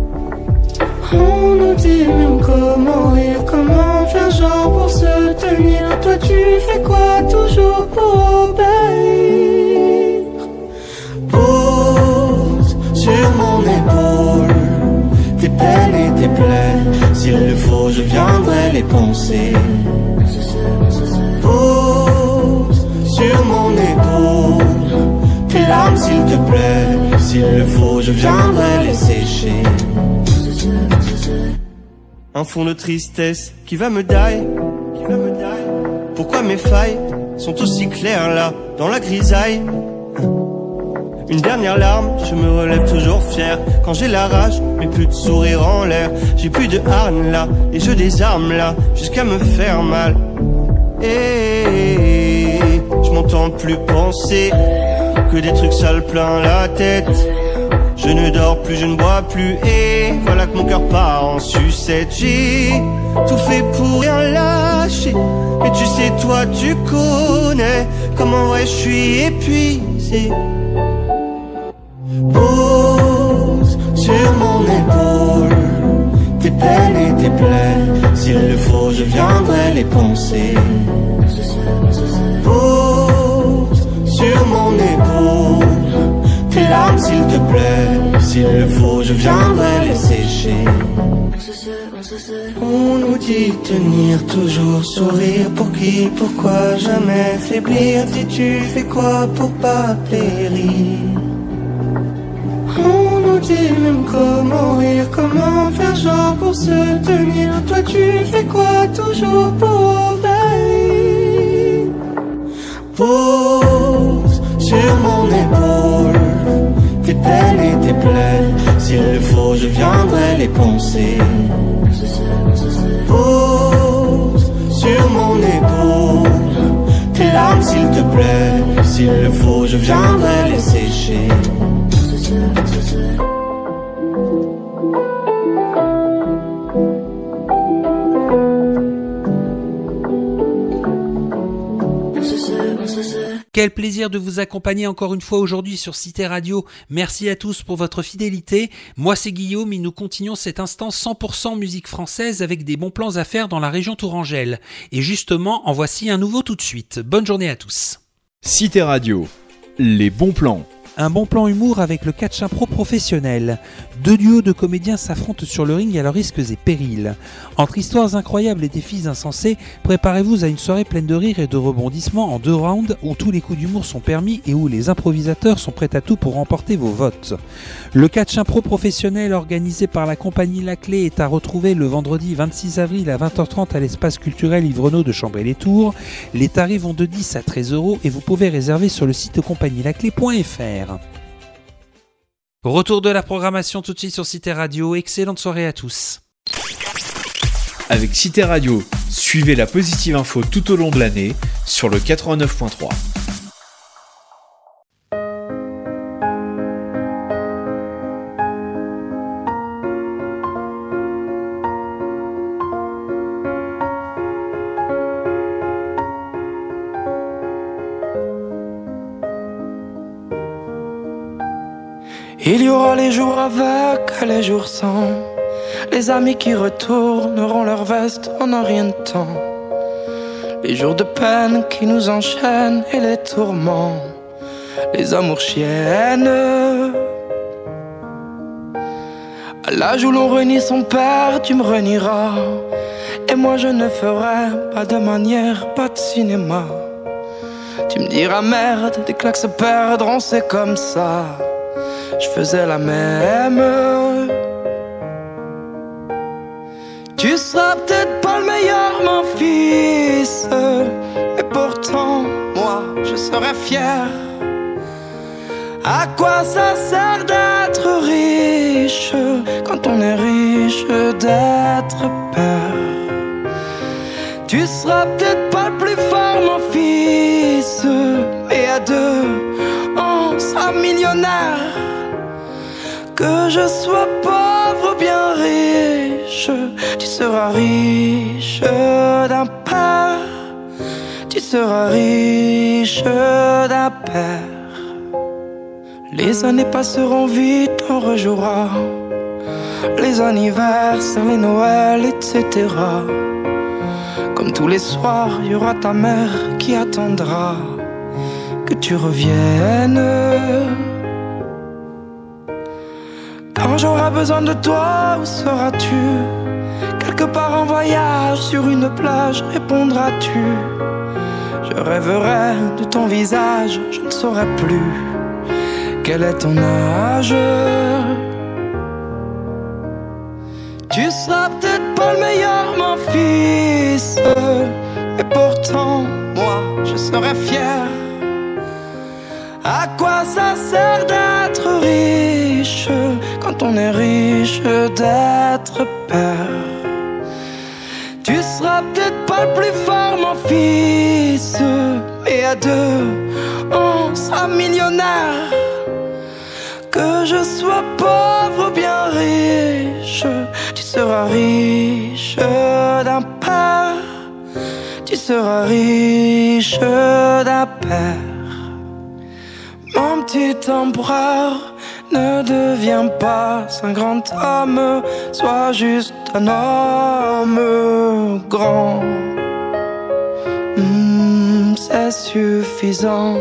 On nous dit même comment rire, comment faire genre pour se tenir. Toi tu fais quoi toujours pour obéir? Pose sur mon épaule tes peines et tes plaies. S'il le faut je viendrai les penser. Pose sur mon épaule tes larmes s'il te plaît. S'il le faut je viendrai les sécher. Un fond de tristesse qui va me die. Pourquoi mes failles sont aussi claires là, dans la grisaille? Une dernière larme, je me relève toujours fier. Quand j'ai la rage, mais plus de sourire en l'air. J'ai plus de harne là, et je désarme là, jusqu'à me faire mal. Et je m'entends plus penser que des trucs sales plein la tête. Je ne dors plus, je ne bois plus, et voilà que mon cœur part en sucette. J'ai tout fait pour rien lâcher, mais tu sais, toi, tu connais comment ouais, je suis épuisé. Pose sur mon épaule tes peines et tes plaies. S'il le faut, je viendrai les penser. Pose sur mon épaule tes larmes s'il te plaît. S'il le faut je viendrai les sécher. On nous dit tenir, toujours sourire. Pour qui, pourquoi, jamais faiblir. Dis-tu fais quoi pour pas périr? On nous dit même comment rire, comment faire genre pour se tenir. Toi tu fais quoi toujours pour obéir? Pose sur épaule tes peines et tes plaies. S'il le faut, je viendrai les poncer. Pose sur mon épaule tes larmes, s'il te plaît. S'il le faut, je viendrai les sécher. Quel plaisir de vous accompagner encore une fois aujourd'hui sur Cité Radio. Merci à tous pour votre fidélité. Moi c'est Guillaume et nous continuons cet instant 100% musique française avec des bons plans à faire dans la région tourangelle. Et justement, en voici un nouveau tout de suite. Bonne journée à tous. Cité Radio, les bons plans. Un bon plan humour avec le catch impro professionnel. 2 duos de comédiens s'affrontent sur le ring à leurs risques et périls. Entre histoires incroyables et défis insensés, préparez-vous à une soirée pleine de rires et de rebondissements en 2 rounds où tous les coups d'humour sont permis et où les improvisateurs sont prêts à tout pour remporter vos votes. Le catch impro professionnel organisé par la compagnie La Clé est à retrouver le vendredi 26 avril à 20h30 à l'espace culturel Yves Renaud de Chambray-les-Tours. Les tarifs vont de 10 à 13 € et vous pouvez réserver sur le site compagnielaclé.fr. Retour de la programmation tout de suite sur Cité Radio. Excellente soirée à tous. Avec Cité Radio, suivez la positive info tout au long de l'année sur le 89.3. Il y aura les jours avec et les jours sans. Les amis qui retourneront leur veste en un rien de temps. Les jours de peine qui nous enchaînent et les tourments. Les amours chiennes. À l'âge où l'on renie son père, tu me renieras. Et moi je ne ferai pas de manière, pas de cinéma. Tu me diras merde, des claques se perdront, c'est comme ça. Je faisais la même. Tu seras peut-être pas le meilleur, mon fils, mais pourtant, moi, je serai fier. À quoi ça sert d'être riche quand on est riche d'être père? Tu seras peut-être pas le plus fort, mon fils, mais à 2, on sera millionnaire. Que je sois pauvre ou bien riche, tu seras riche d'un père. Tu seras riche d'un père. Les années passeront vite, on rejouera les anniversaires, les Noëls, etc. Comme tous les soirs, il y aura ta mère qui attendra que tu reviennes. Quand j'aurai besoin de toi, où seras-tu? Quelque part en voyage, sur une plage, répondras-tu? Je rêverai de ton visage, je ne saurai plus quel est ton âge. Tu seras peut-être pas le meilleur, mon fils, mais pourtant, moi, je serai fier. À quoi ça sert d'être riche quand on est riche d'être père? Tu seras peut-être pas le plus fort, mon fils, mais à 2, on sera millionnaire. Que je sois pauvre ou bien riche, tu seras riche d'un père. Tu seras riche d'un père. Mon petit empereur, ne deviens pas un grand homme, sois juste un homme grand. C'est suffisant.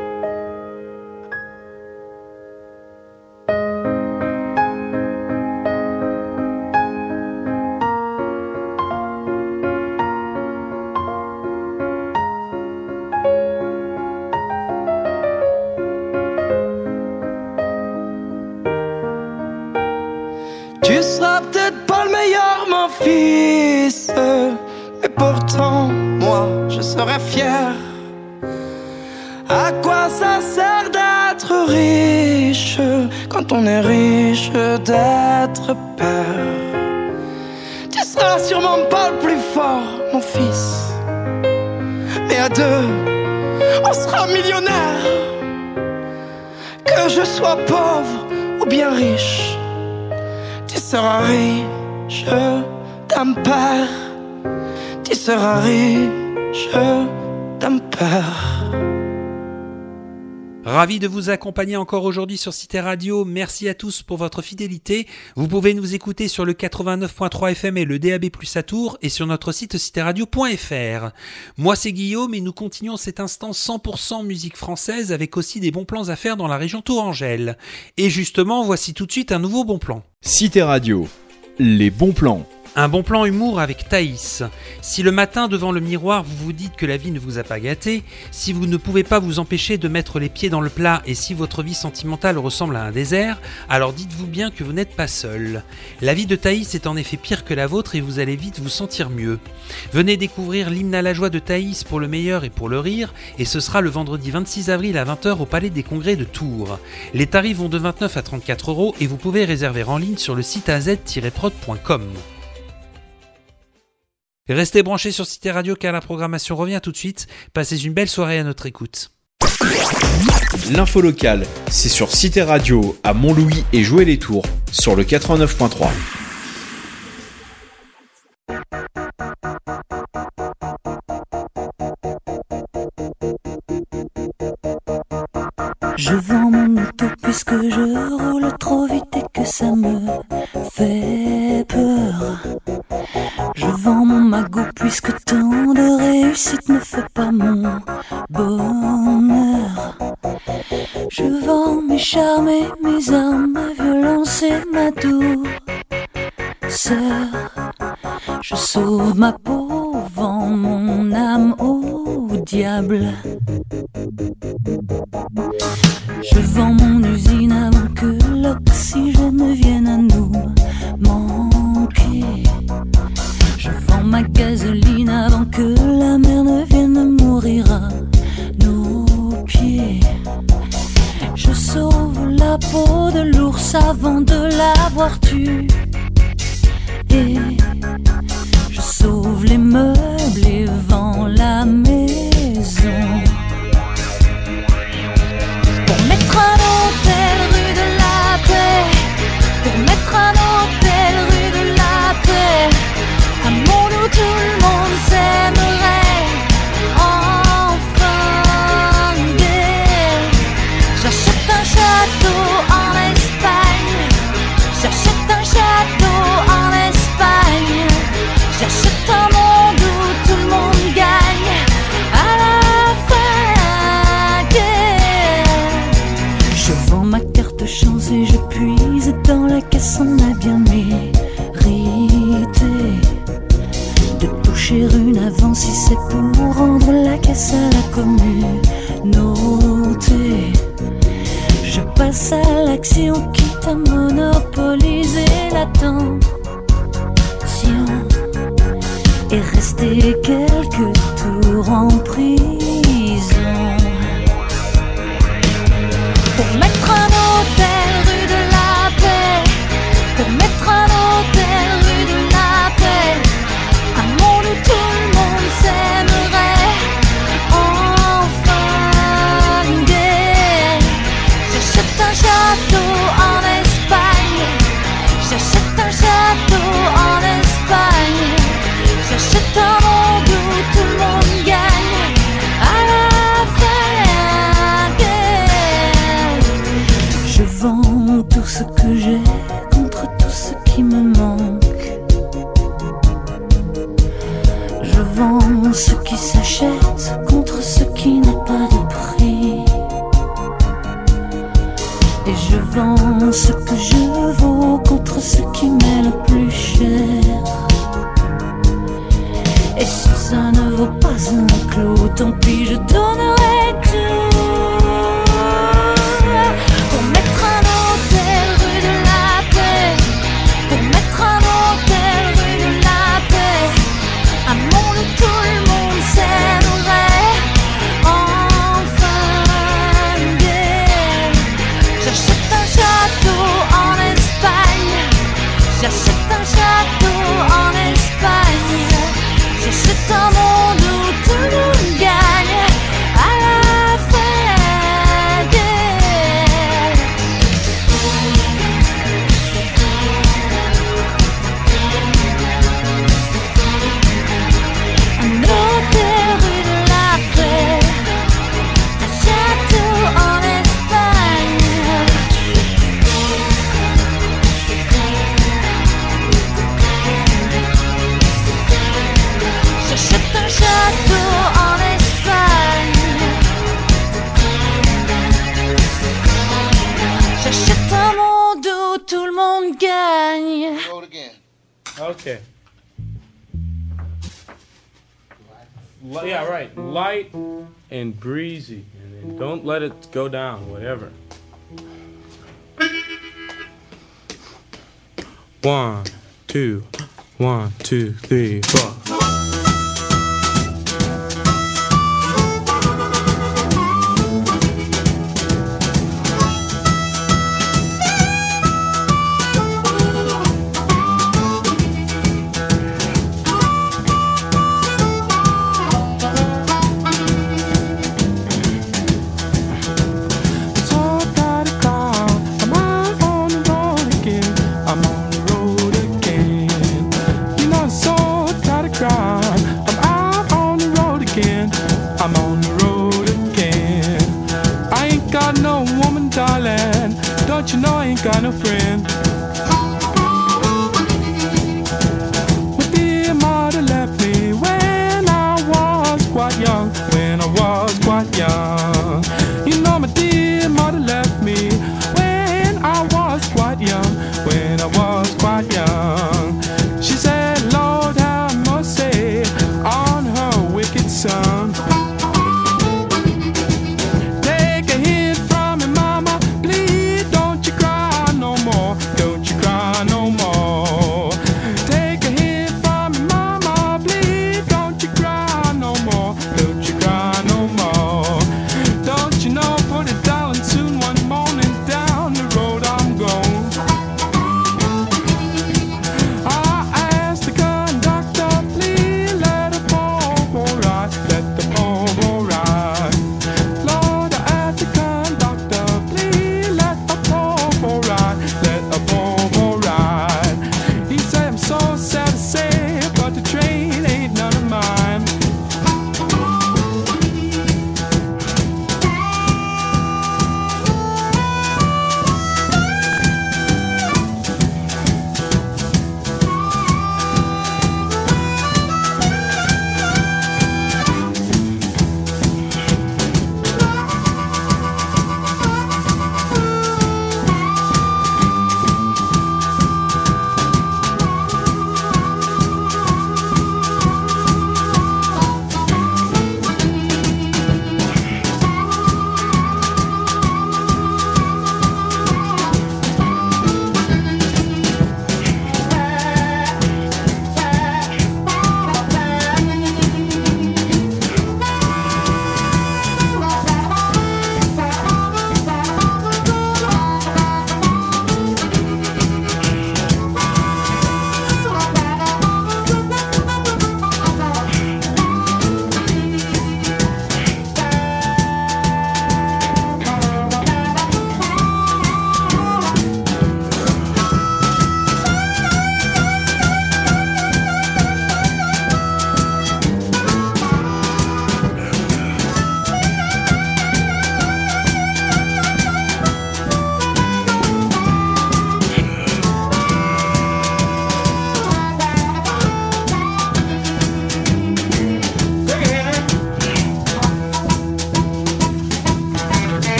Tu seras peut-être pas le meilleur, mon fils, mais pourtant, moi, je serai fier. À quoi ça sert d'être d'être riche, quand on est riche d'être père. Tu seras sûrement pas le plus fort, mon fils, mais à deux, on sera millionnaire. Que je sois pauvre ou bien riche, tu seras riche d'un père. Tu seras riche d'un père. Ravi de vous accompagner encore aujourd'hui sur Cité Radio. Merci à tous pour votre fidélité. Vous pouvez nous écouter sur le 89.3 FM et le DAB+ à Tours et sur notre site citéradio.fr. Moi c'est Guillaume et nous continuons cet instant 100% musique française avec aussi des bons plans à faire dans la région tourangelle. Et justement, voici tout de suite un nouveau bon plan. Cité Radio, les bons plans. Un bon plan humour avec Thaïs. Si le matin devant le miroir vous vous dites que la vie ne vous a pas gâté, si vous ne pouvez pas vous empêcher de mettre les pieds dans le plat et si votre vie sentimentale ressemble à un désert, alors dites-vous bien que vous n'êtes pas seul. La vie de Thaïs est en effet pire que la vôtre et vous allez vite vous sentir mieux. Venez découvrir l'hymne à la joie de Thaïs pour le meilleur et pour le rire et ce sera le vendredi 26 avril à 20h au Palais des Congrès de Tours. Les tarifs vont de 29 à 34 € et vous pouvez réserver en ligne sur le site az-prod.com. Restez branchés sur Cité Radio car la programmation revient tout de suite. Passez une belle soirée à notre écoute. L'info locale, c'est sur Cité Radio à Montlouis et Joué-les-Tours sur le 89.3. Je vends mon auto puisque je roule trop vite et que ça me fait peur. Je vends mon magot puisque tant de réussite ne fait pas mon bonheur. Je vends mes charmes et mes armes, ma violence et ma douceur. Je sauve ma peau, vends mon âme au diable. Je vends mon usine avant que l'oxygène vienne à nous manquer. Je vends ma gasoline avant que la mer ne vienne mourir à nos pieds. Je sauve la peau de l'ours avant de l'avoir tué. Et je sauve les meubles et vends la maison. Pour mettre un hôtel rue de la Paix, pour mettre un hôtel rue de la Paix, un monde où tout le monde s'aimerait enfin gay. J'achète un château en Espagne, j'achète un château en Espagne, j'achète un monde où tout le monde gagne à la fin gay. Je vends ma carte chance et je puise dans la caisse, on a bien mérité de toucher une avance si c'est pour rendre la caisse à la communauté. Je passe à l'action quitte à monopoliser l'attention et rester quelques tours en prison. Pour mettre un hôtel rue de la Paix, pour mettre un hôtel rue de la Paix, un monde où tout le monde s'aimerait enfin gay. J'achète un château en Espagne, j'achète un château en Espagne, j'achète un monde où tout le monde gagne à la fin gay. Je vends tout ce que j'ai contre tout ce qui me manque. Je vends ce qui s'achète contre ce qui n'a pas de prix. Et je vends ce que je vaux contre ce qui m'est le plus cher. Et si ça ne vaut pas un clou, tant pis, je donnerai tout. Pour mettre un hôtel rue de la Paix, pour mettre un hôtel rue de la Paix, un monde où tout le monde s'aimerait enfin gay. Okay. Yeah, right. Light and breezy. And then don't let it go down, whatever. 1, 2, 1, 2, 3, 4. Got no friend. My dear mother left me when I was quite young. When I was quite young. You know my dear mother left me when I was quite young. When I was quite young. She said, Lord have mercy on her wicked son. Take a hint from me, mama. Please don't you cry no more.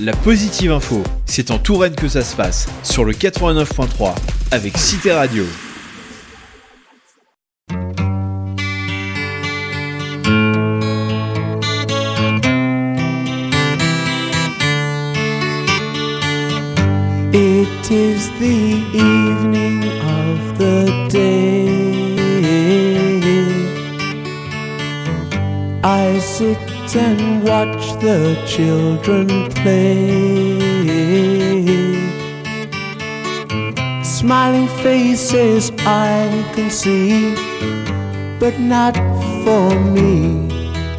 La Positive Info, c'est en Touraine que ça se passe, sur le 89.3, avec Cité Radio. It is the evening of the day. I sit and watch the children play. Smiling faces I can see, but not for me.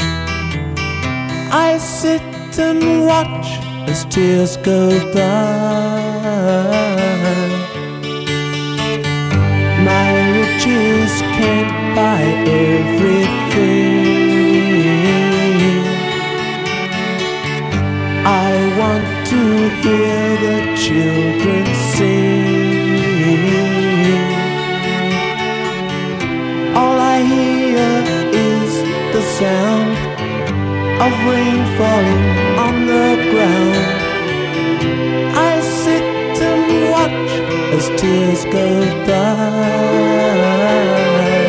I sit and watch as tears go by. My riches can't buy everything. I want to hear the children sing. All I hear is the sound of rain falling on the ground. I sit and watch as tears go by.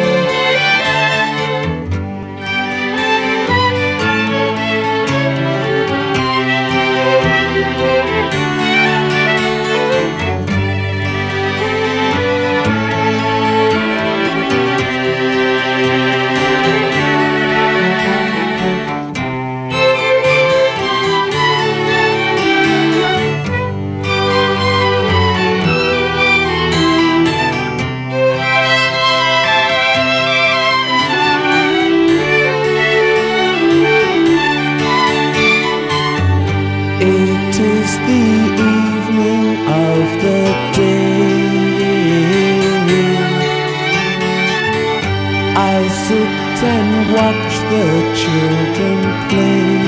Watch the children play,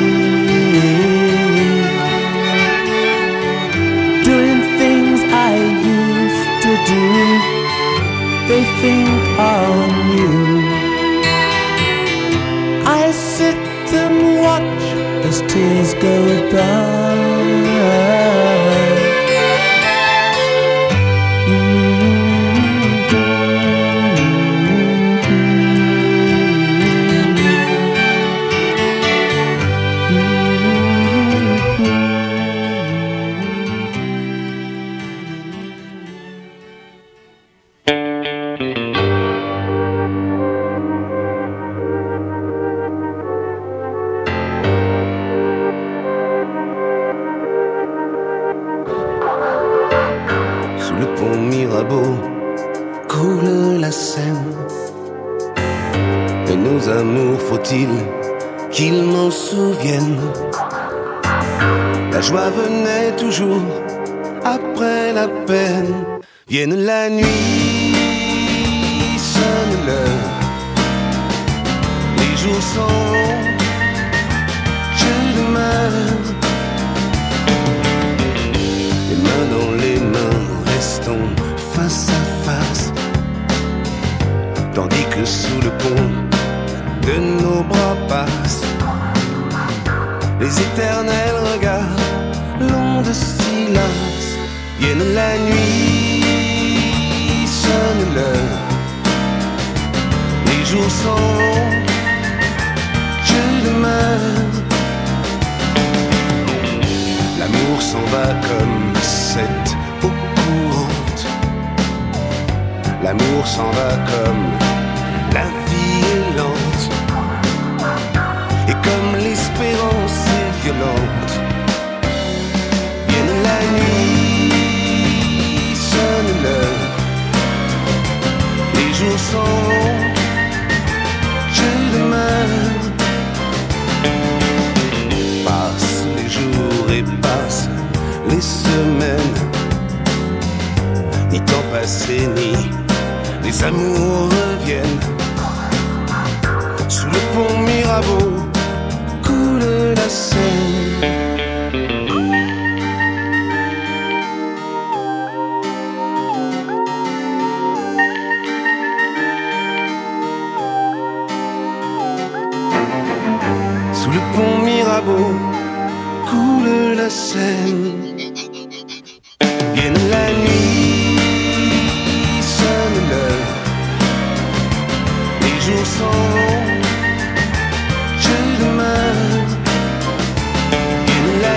doing things I used to do. They think are new. I sit and watch as tears go by. Qu'ils m'en souviennent. La joie venait toujours après la peine. Vienne la nuit, sonne l'heure. Les jours sont longs, je demeure. Les mains dans les mains, restons face à face. Tandis que sous le pont de nos bras passent les éternels regards longs de silence. Vienne la nuit, sonne l'heure. Les jours sont longs, je demeure. L'amour s'en va comme cette eau courante. L'amour s'en va comme la vie est lente. Et comme l'espérance est violente, vienne la nuit, sonne l'heure. Les jours sont longs, je demeure. Passent les jours et passent les semaines. Ni temps passé, ni les amours reviennent. Sous le pont Mirabeau coule la Seine. Sous le pont Mirabeau coule la Seine. s'aiment. Vienne la nuit, sonne l'heure, les jours s'en vont, je demeure. Vienne la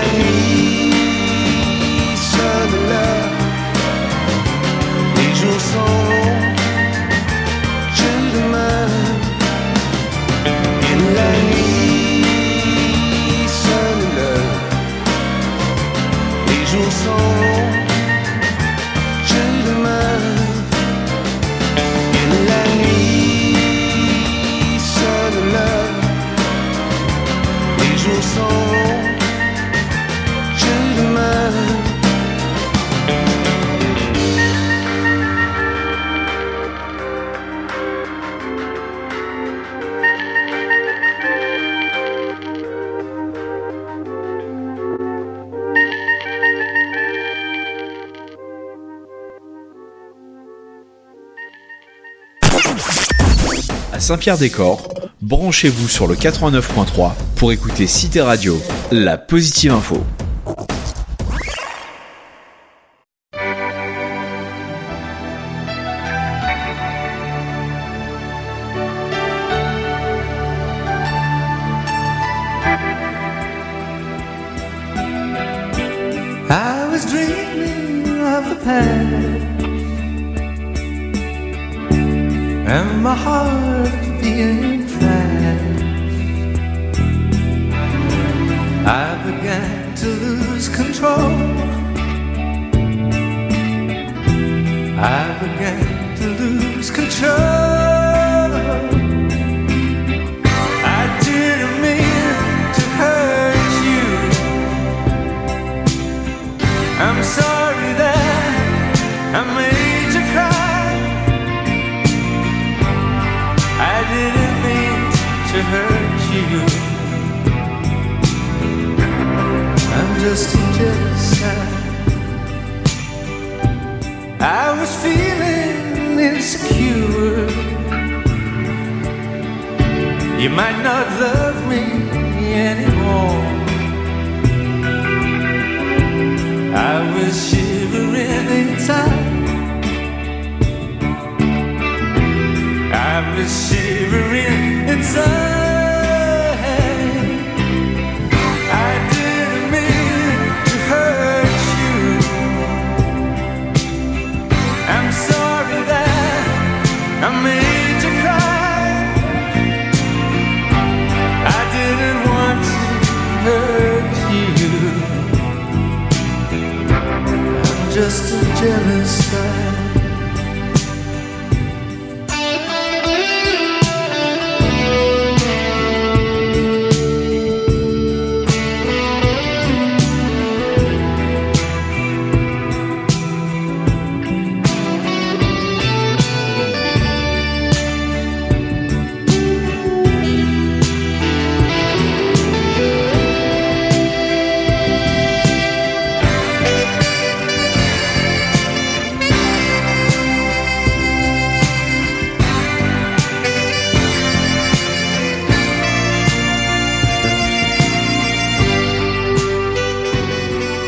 nuit, sonne l'heure, les jours s'en vont, je demeure. Vienne la nuit, sonne l'heure, les jours s'en vont, je demeure. Vienne la nuit, sonne l'heure, les jours s'en vont, je demeure. À Saint-Pierre-des-Corps, branchez-vous sur le 89.3 pour écouter Cité Radio, la positive info. I was dreaming of the past, and my heart being fast. I began to lose control. I began to lose control. I didn't mean to hurt you. I'm sorry that I made you cry. I didn't mean to hurt you. I'm just a jealous guy. I was feeling insecure. You might not love me anymore. I was shivering inside. I was shivering inside. I didn't mean to hurt you. I'm sorry that I made you cry. I didn't want to hurt you. I'm just a jealous guy.